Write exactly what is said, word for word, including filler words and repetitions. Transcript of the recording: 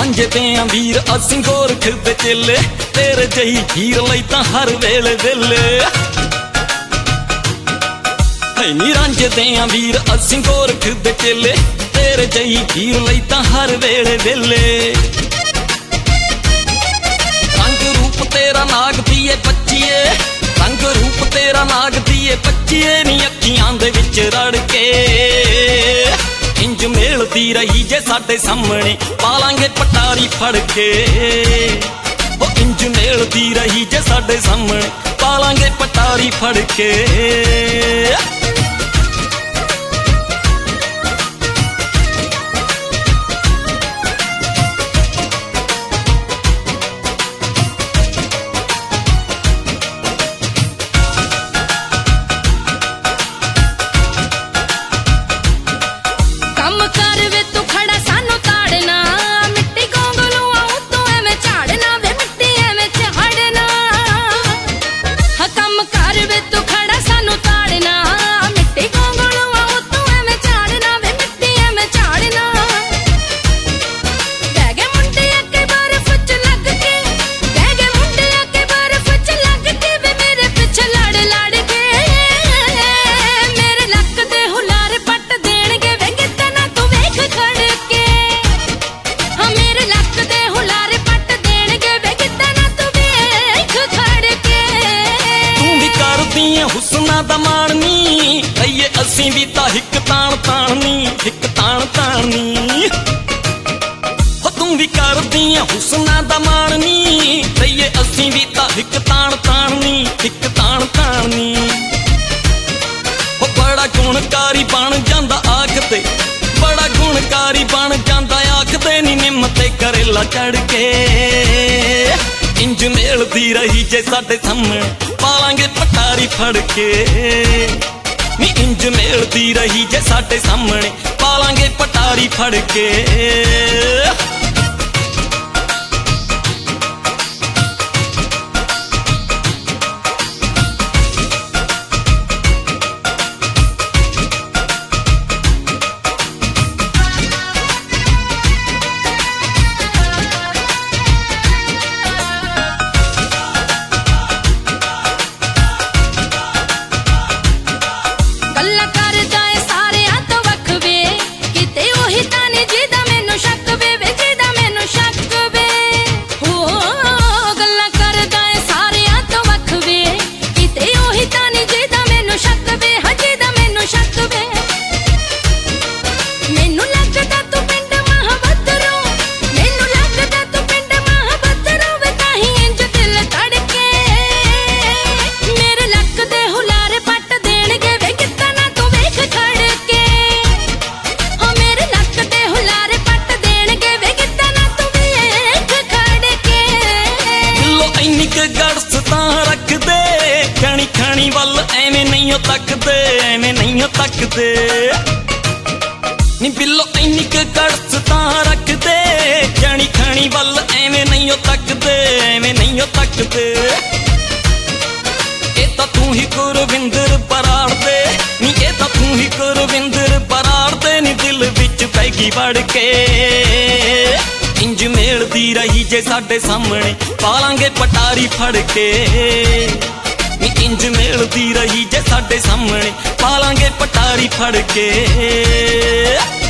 रांझे ते वीर असीं गोरख दे चेले, तेरे जही हीर लई तां हर वेले वेले। नी रांझे ते वीर असीं गोरख दे चेले, तेरे जही हीर लई तां हर वेले वेले। रंग रूप तेरा नाग दिए पच्चीए, रंग रूप तेरा नाग दिए पच्चीए। नी अखियां दे विच रड़ के इंज मेलदी रही जे साडे सामने, पालांगे पटारी फड़ के। ओ इंज मेलदी रही जे साडे सामने, पालांगे पटारी फड़ के। हुस्ना दा माणनी कहिए असीं भी तां हिक ताण ताणनी, हिक ताण ताणनी। हो तू भी करदी है हुस्ना दा माणनी, कहिए असीं भी तां हिक ताण ताणनी, हिक ताण ताणनी। हो बड़ा गुणकारी बन जांदा आखदे, बड़ा गुणकारी बन जांदा आखदे। नी निम ते करेला चढ़ के इंज मेलदी रही जे साडे सामने, पालांगे पटारी फड़ के। नी इंज मेलदी रही जे साडे सामने, पालांगे पटारी फड़ के। वल एवें नहीं तकदे, एवें नहीं तकदे। नी बिल्लो इन्नी क गड़स तां रखदे, जानी खानी वल एवें नहीं तकदे, एवें नहीं तकदे। ए तां तू ही गुरविंदर बराड़ दे, नी ए तां तू ही गुरविंदर बराड़ दे। नी दिल विच पैगी वड़ के इंज मेलदी रही जे साडे सामने, पालांगे पटारी फड़ के। इंज मेलदी रही जे साडे सामने, पालांगे पटारी फड़ के।